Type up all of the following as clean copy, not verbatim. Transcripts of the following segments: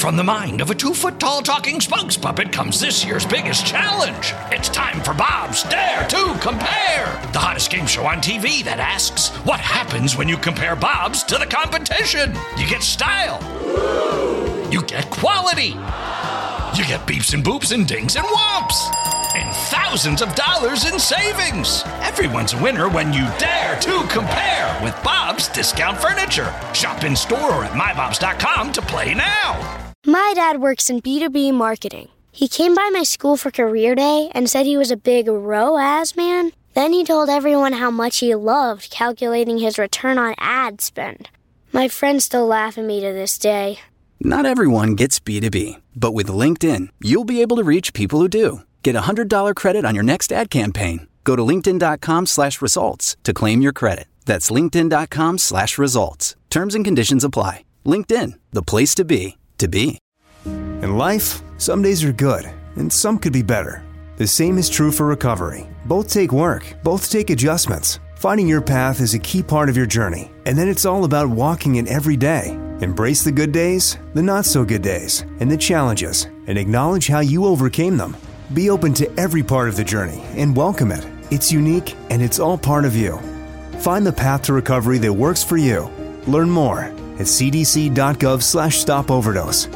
From the mind of a 2-foot-tall talking spokes puppet comes this year's biggest challenge. It's time for Bob's Dare to Compare, the hottest game show on TV that asks, what happens when you compare Bob's to the competition? You get style. You get quality. You get beeps and boops and dings and whomps. And thousands of dollars in savings. Everyone's a winner when you dare to compare with Bob's Discount Furniture. Shop in store or at mybobs.com to play now. My dad works in B2B marketing. He came by my school for career day and said he was a big ROAS man. Then he told everyone how much he loved calculating his return on ad spend. My friends still laugh at me to this day. Not everyone gets B2B, but with LinkedIn, you'll be able to reach people who do. Get a $100 credit on your next ad campaign. Go to linkedin.com/results to claim your credit. That's linkedin.com/results. Terms and conditions apply. LinkedIn, the place to be, to be. In life, some days are good, and some could be better. The same is true for recovery. Both take work, both take adjustments. Finding your path is a key part of your journey, and then it's all about walking it every day. Embrace the good days, the not-so-good days, and the challenges, and acknowledge how you overcame them. Be open to every part of the journey and welcome it. It's unique, and it's all part of you. Find the path to recovery that works for you. Learn more at cdc.gov/stopoverdose.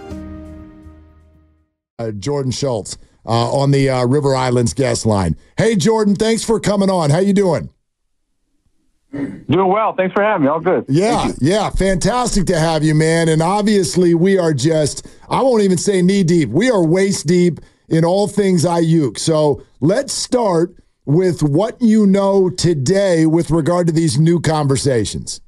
Jordan Schultz on the River Islands guest line. Hey, Jordan, thanks for coming on. How you doing? Doing well. Thanks for having me. All good. Yeah. Fantastic to have you, man. And obviously we are just, I won't even say knee deep. We are waist deep in all things Ayuk. So let's start with what you know today with regard to these new conversations.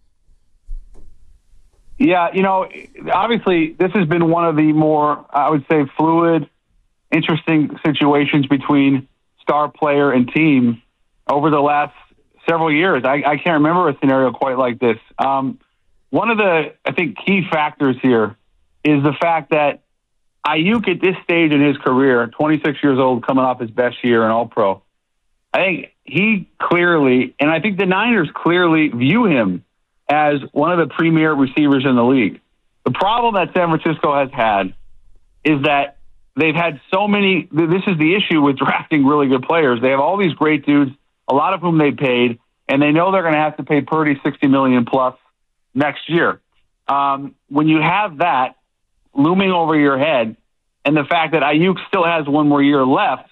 Yeah, obviously this has been one of the more, I would say, fluid, interesting situations between star player and team over the last several years. I can't remember a scenario quite like this. One of the, I think, key factors here is the fact that Ayuk at this stage in his career, 26 years old, coming off his best year in All-Pro, I think he clearly, and I think the Niners clearly view him as one of the premier receivers in the league. The problem that San Francisco has had is that they've had so many, this is the issue with drafting really good players. They have all these great dudes, a lot of whom they paid, and they know they're going to have to pay Purdy $60 million plus next year. When you have that looming over your head, and the fact that Ayuk still has one more year left,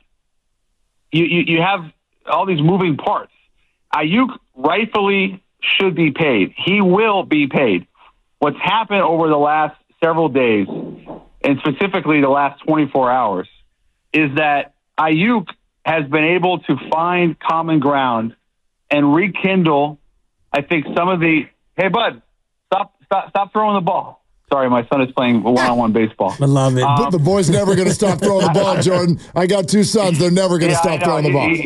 you have all these moving parts. Ayuk rightfully should be paid. He will be paid. What's happened over the last several days, and specifically the last 24 hours, is that Ayuk has been able to find common ground and rekindle, I think, some of the, hey, bud, stop throwing the ball. Sorry, my son is playing one-on-one baseball. I love it. But the boy's never going to stop throwing the ball, Jordan. I got two sons. They're never going to stop throwing the ball.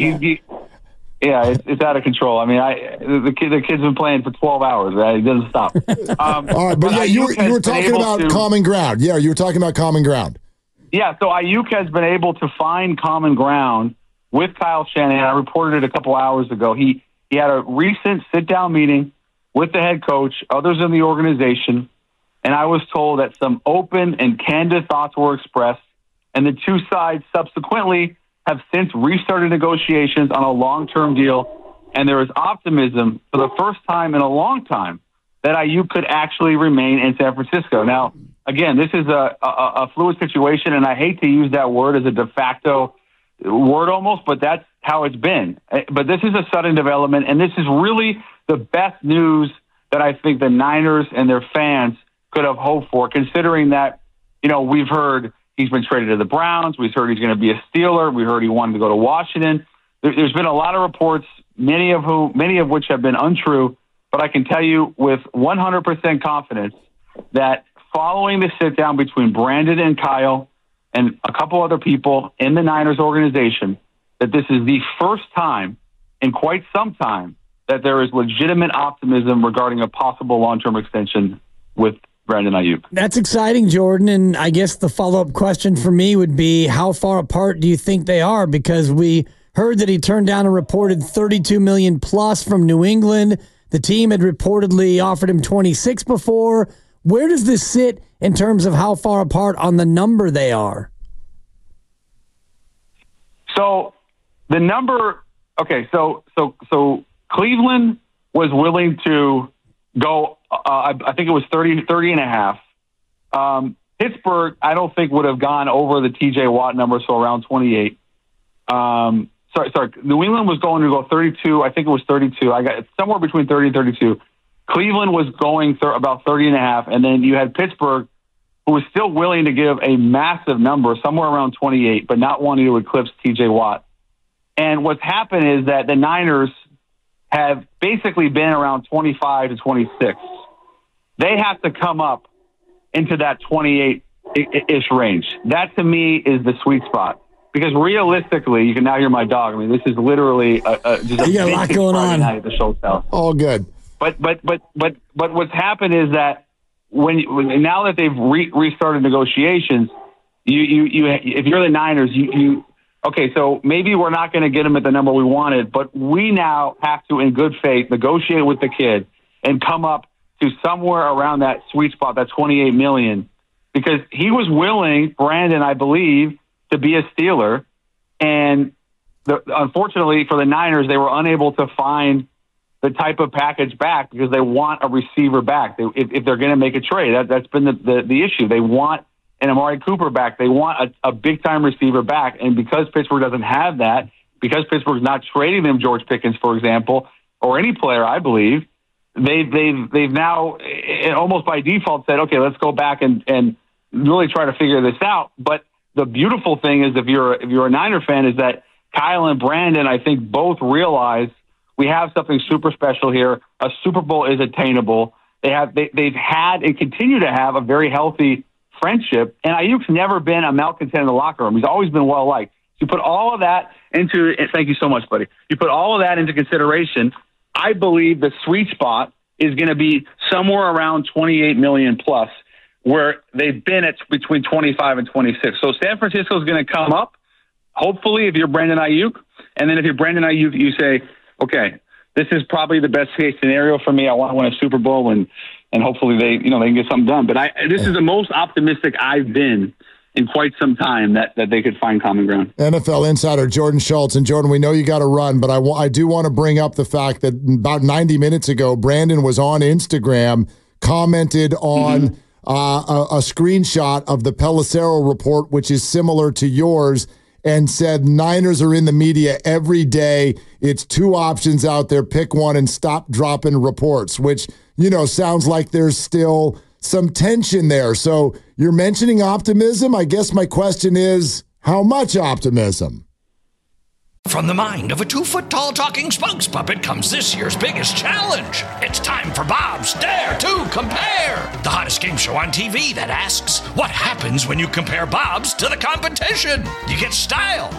It's out of control. I mean, the kid's been playing for 12 hours. Right? It doesn't stop. All right, but yeah, you were talking about common ground. Yeah, you were talking about common ground. Yeah, so Ayuk has been able to find common ground with Kyle Shanahan. I reported it a couple hours ago. He had a recent sit-down meeting with the head coach, others in the organization, and I was told that some open and candid thoughts were expressed, and the two sides subsequently have since restarted negotiations on a long-term deal, and there is optimism for the first time in a long time that Ayuk could actually remain in San Francisco. Now, again, this is a fluid situation, and I hate to use that word as a de facto word almost, but that's how it's been. But this is a sudden development, and this is really the best news that I think the Niners and their fans could have hoped for, considering that, we've heard he's been traded to the Browns. We've heard he's going to be a Steeler. We heard he wanted to go to Washington. There's been a lot of reports, many of which have been untrue, but I can tell you with 100% confidence that following the sit-down between Brandon and Kyle and a couple other people in the Niners organization, that this is the first time in quite some time that there is legitimate optimism regarding a possible long-term extension with Brandon Ayuk. That's exciting, Jordan. And I guess the follow-up question for me would be, how far apart do you think they are? Because we heard that he turned down a reported $32 million plus from New England. The team had reportedly offered him 26 before. Where does this sit in terms of how far apart on the number they are? So the number, okay, so Cleveland was willing to go, I think it was 30 and a half. Pittsburgh, I don't think would have gone over the TJ Watt number, so around 28. Sorry. New England was going to go 32. I think it was 32. I got somewhere between 30 and 32. Cleveland was going about 30 and a half, and then you had Pittsburgh, who was still willing to give a massive number, somewhere around 28, but not wanting to eclipse TJ Watt. And what's happened is that the Niners have basically been around 25 to 26. They have to come up into that 28-ish range. That, to me, is the sweet spot. Because realistically, you can now hear my dog. I mean, this is literally just a lot going on at the Schultz house. All good. But what's happened is that when now that they've restarted negotiations, you if you're the Niners, okay, so maybe we're not going to get him at the number we wanted, but we now have to, in good faith, negotiate with the kid and come up to somewhere around that sweet spot, that $28 million, because he was willing, Brandon, I believe, to be a Steeler, and unfortunately for the Niners, they were unable to find the type of package back because they want a receiver back. If they're going to make a trade, that's been the issue. They want an Amari Cooper back. They want a big-time receiver back, and because Pittsburgh doesn't have that, because Pittsburgh's not trading them George Pickens, for example, or any player, I believe, they've now almost by default said, okay, let's go back and really try to figure this out. But the beautiful thing is, if you're a Niner fan, is that Kyle and Brandon, I think, both realize we have something super special here. A Super Bowl is attainable. They've had and continue to have a very healthy friendship, and Ayuk's never been a malcontent in the locker room. He's always been well liked. You put all of that into, thank you so much, buddy. You put all of that into consideration. I believe the sweet spot is going to be somewhere around 28 million plus, where they've been at between 25 and 26. So San Francisco is going to come up, hopefully, if you're Brandon Ayuk. And then if you're Brandon Ayuk, you say, okay, this is probably the best case scenario for me. I want to win a Super Bowl, and hopefully they can get something done. But this is the most optimistic I've been in quite some time that they could find common ground. NFL insider Jordan Schultz. And Jordan, we know you got to run, but I do want to bring up the fact that about 90 minutes ago, Brandon was on Instagram, commented on a screenshot of the Pelissero report, which is similar to yours, and said Niners are in the media every day. It's two options out there. Pick one and stop dropping reports, which, sounds like there's still some tension there. So you're mentioning optimism. I guess my question is, how much optimism? From the mind of a 2-foot-tall talking spokes puppet comes this year's biggest challenge. It's time for Bob's Dare to Compare, the hottest game show on TV that asks, what happens when you compare Bob's to the competition? You get style.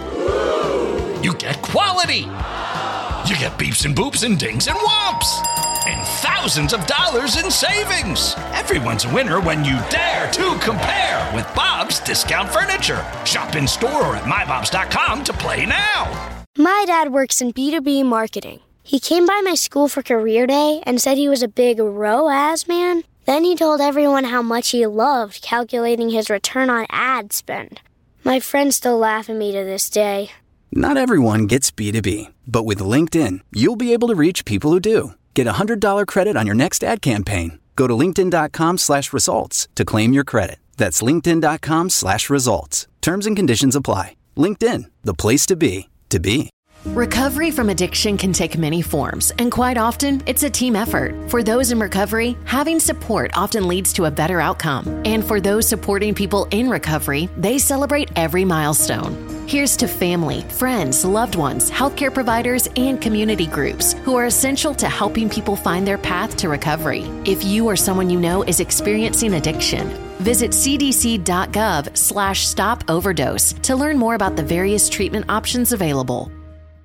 You get quality. You get beeps and boops and dings and whomps. And thousands of dollars in savings. Everyone's a winner when you dare to compare with Bob's Discount Furniture. Shop in store or at mybobs.com to play now. My dad works in B2B marketing. He came by my school for career day and said he was a big ROAS man. Then he told everyone how much he loved calculating his return on ad spend. My friends still laugh at me to this day. Not everyone gets B2B, but with LinkedIn, you'll be able to reach people who do. Get a $100 credit on your next ad campaign. Go to linkedin.com/results to claim your credit. That's linkedin.com/results. Terms and conditions apply. LinkedIn, the place to be, to be. Recovery from addiction can take many forms, and quite often, it's a team effort. For those in recovery, having support often leads to a better outcome. And for those supporting people in recovery, they celebrate every milestone. Here's to family, friends, loved ones, healthcare providers, and community groups who are essential to helping people find their path to recovery. If you or someone you know is experiencing addiction, visit cdc.gov/stop overdose to learn more about the various treatment options available.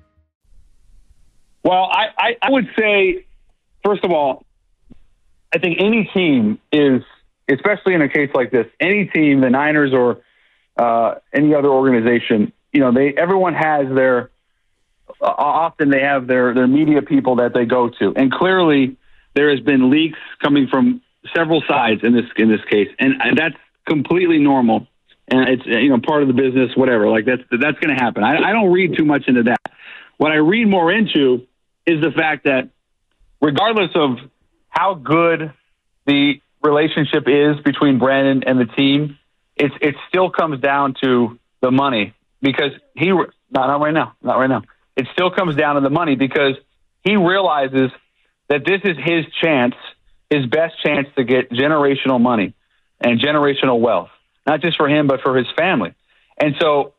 Well, I would say, first of all, I think any team is, especially in a case like this, any team, the Niners or any other organization, everyone has often they have their media people that they go to. And clearly there has been leaks coming from several sides in this case, and that's completely normal. And it's part of the business, whatever. Like that's going to happen. I don't read too much into that. What I read more into is the fact that regardless of how good the relationship is between Brandon and the team, it still comes down to the money because not right now. It still comes down to the money because he realizes that this is his chance, his best chance to get generational money and generational wealth, not just for him, but for his family. And so,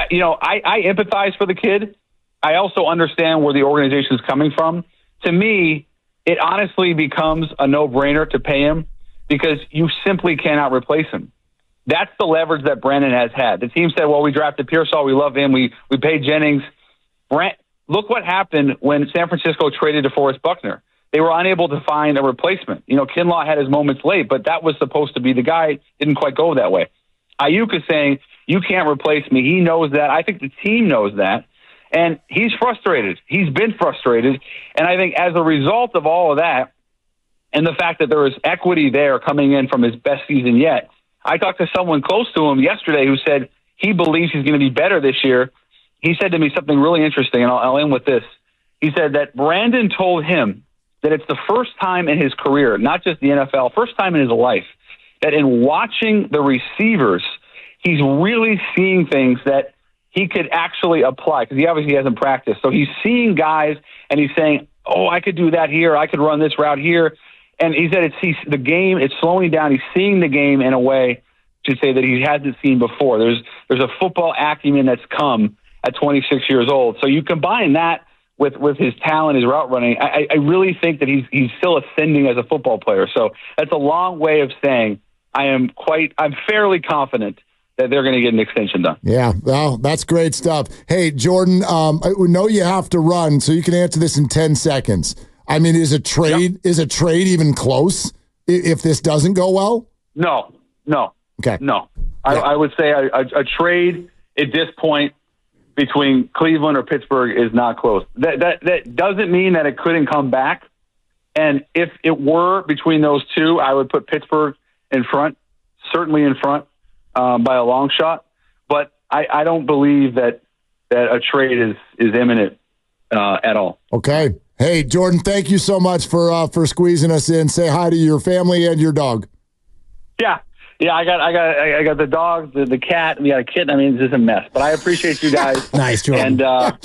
I empathize for the kid. I also understand where the organization is coming from. To me, it honestly becomes a no-brainer to pay him because you simply cannot replace him. That's the leverage that Brandon has had. The team said, well, we drafted Pearsall. We love him. We paid Jennings. Look what happened when San Francisco traded DeForest Buckner. They were unable to find a replacement. Kinlaw had his moments late, but that was supposed to be the guy. Didn't quite go that way. Ayuk is saying, you can't replace me. He knows that. I think the team knows that. And he's frustrated. He's been frustrated. And I think as a result of all of that, and the fact that there is equity there coming in from his best season yet, I talked to someone close to him yesterday who said he believes he's going to be better this year. He said to me something really interesting, and I'll end with this. He said that Brandon told him that it's the first time in his career, not just the NFL, first time in his life, that in watching the receivers, he's really seeing things that he could actually apply because he obviously hasn't practiced. So he's seeing guys and he's saying, oh, I could do that here. I could run this route here. And he said the game, it's slowing down. He's seeing the game in a way to say that he hasn't seen before. There's a football acumen that's come at 26 years old. So you combine that with his talent, his route running, I really think that he's still ascending as a football player. So that's a long way of saying I'm fairly confident that they're going to get an extension done. Yeah, well, that's great stuff. Hey, Jordan, I know you have to run, so you can answer this in 10 seconds. I mean, is a trade even close if this doesn't go well? No. Okay. No. I would say a trade at this point between Cleveland or Pittsburgh is not close. That doesn't mean that it couldn't come back. And if it were between those two, I would put Pittsburgh in front, certainly in front by a long shot. But I don't believe that a trade is imminent at all. Okay. Hey, Jordan, thank you so much for squeezing us in. Say hi to your family and your dog. Yeah, I got the dog, the cat, and we got a kitten. I mean, it's just a mess. But I appreciate you guys. Nice, Jordan. And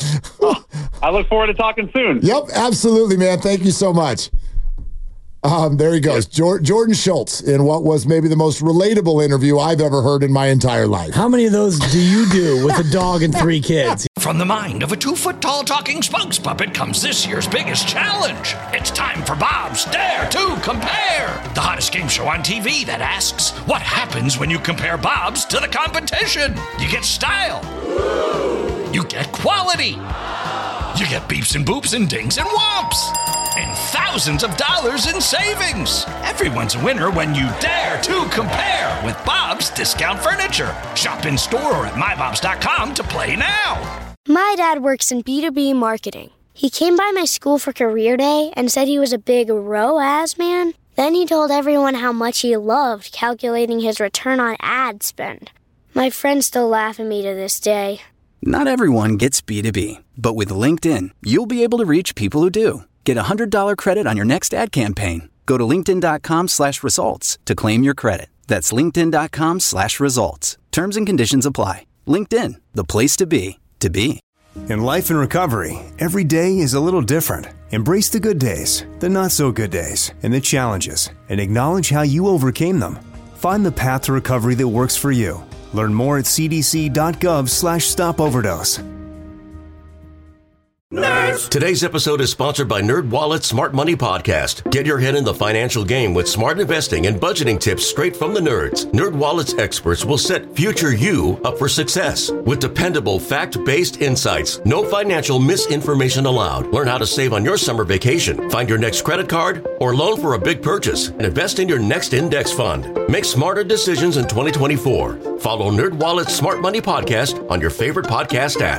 I look forward to talking soon. Yep, absolutely, man. Thank you so much. There he goes. Jordan Schultz in what was maybe the most relatable interview I've ever heard in my entire life. How many of those do you do with a dog and 3 kids? From the mind of a 2-foot-tall talking spokes puppet comes this year's biggest challenge. It's time for Bob's Dare to Compare, the hottest game show on TV that asks, what happens when you compare Bob's to the competition? You get style. You get quality. You get beeps and boops and dings and whomps. And thousands of dollars in savings. Everyone's a winner when you dare to compare with Bob's Discount Furniture. Shop in store or at mybobs.com to play now. My dad works in B2B marketing. He came by my school for career day and said he was a big ROAS man. Then he told everyone how much he loved calculating his return on ad spend. My friends still laugh at me to this day. Not everyone gets B2B, but with LinkedIn, you'll be able to reach people who do. Get a $100 credit on your next ad campaign. Go to linkedin.com/results to claim your credit. That's linkedin.com/results. Terms and conditions apply. LinkedIn, the place to be, to be. In life and recovery, every day is a little different. Embrace the good days, the not so good days, and the challenges, and acknowledge how you overcame them. Find the path to recovery that works for you. Learn more at cdc.gov/stopoverdose. Nerds! Today's episode is sponsored by NerdWallet's Smart Money Podcast. Get your head in the financial game with smart investing and budgeting tips straight from the nerds. NerdWallet's experts will set future you up for success with dependable, fact-based insights. No financial misinformation allowed. Learn how to save on your summer vacation, find your next credit card, or loan for a big purchase, and invest in your next index fund. Make smarter decisions in 2024. Follow NerdWallet's Smart Money Podcast on your favorite podcast app.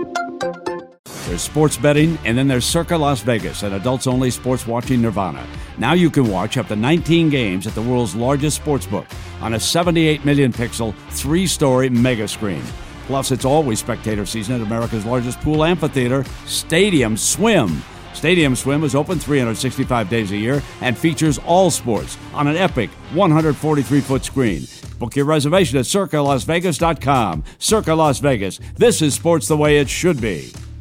There's sports betting, and then there's Circa Las Vegas, an adults-only sports watching nirvana. Now you can watch up to 19 games at the world's largest sportsbook on a 78 million pixel, 3-story mega screen. Plus, it's always spectator season at America's largest pool amphitheater, Stadium Swim. Stadium Swim is open 365 days a year and features all sports on an epic 143-foot screen. Book your reservation at CircaLasVegas.com. Circa Las Vegas. This is sports the way it should be.